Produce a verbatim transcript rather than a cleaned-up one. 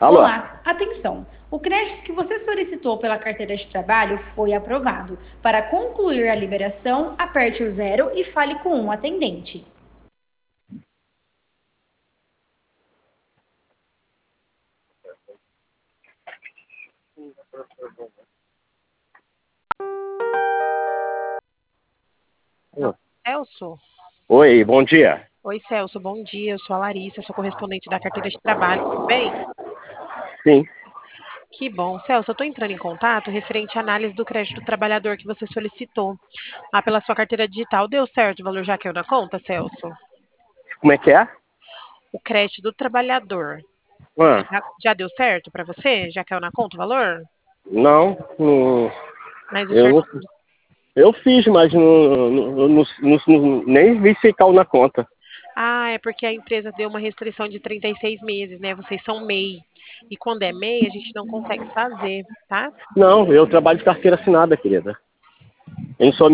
Alô? Olá, atenção! O crédito que você solicitou pela carteira de trabalho foi aprovado. Para concluir a liberação, aperte o zero e fale com um atendente. Alô? Celso? Oi, bom dia. Oi, Celso, bom dia. Eu sou a Larissa, sou correspondente da carteira de trabalho, tudo bem? Sim. Que bom. Celso, eu estou entrando em contato referente à análise do crédito do trabalhador que você solicitou ah, pela sua carteira digital. Deu certo? O valor já caiu na conta, Celso? Como é que é? O crédito do trabalhador. Ah, Já, já deu certo para você? Já caiu na conta o valor? não, não, Mas o eu, senhor. não- eu fiz, mas não, não, não- não- não- nem vi se caiu na conta. Ah, é porque a empresa deu uma restrição de trinta e seis meses, né? Vocês são M E I. E quando é M E I, a gente não consegue fazer, tá? Não, eu trabalho de carteira assinada, querida. Eu não sou